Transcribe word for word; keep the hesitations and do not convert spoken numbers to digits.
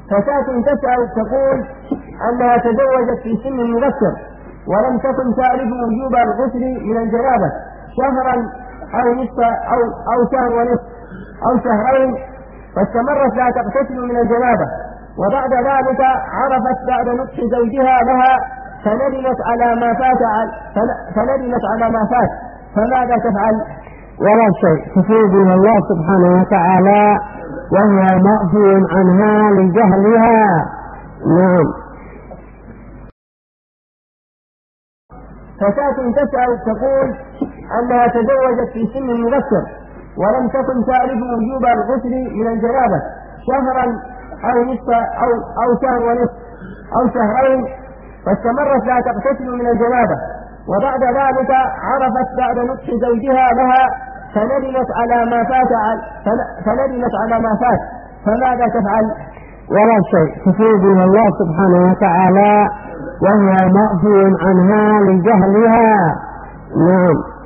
فتاة تسأل تقول أنها تزوجت في سن مبكر ولم تكن تعرف وجوب الغسل من الجنابة شهرا أو نصف أو أو شهر ونصف أو شهرين، فاستمرت لا تغتسل من الجنابة، وبعد ذلك عرفت بعد نطق زوجها لها فندمت على ما فات فندمت على ما فات فماذا تفعل؟ ولا شيء، تتوب إلى الله سبحانه وتعالى وهو معفو عنها لجهلها. نعم. فتاة تسأل تقول أنها تزوجت في سن مبكر ولم تكن تعرف وجوب الغسل من الجنابة شهرا أو نصف أو أو شهر ونصف أو شهرين، فاستمرت لا تغتسل من الجنابة، وبعد ذلك عرفت بعد نطق زوجها لها فندمت على ما فات فندمت على ما فات فماذا تفعل؟ ولا شيء، تتوب إلى الله سبحانه وتعالى وهو معفو عنها لجهلها. نعم.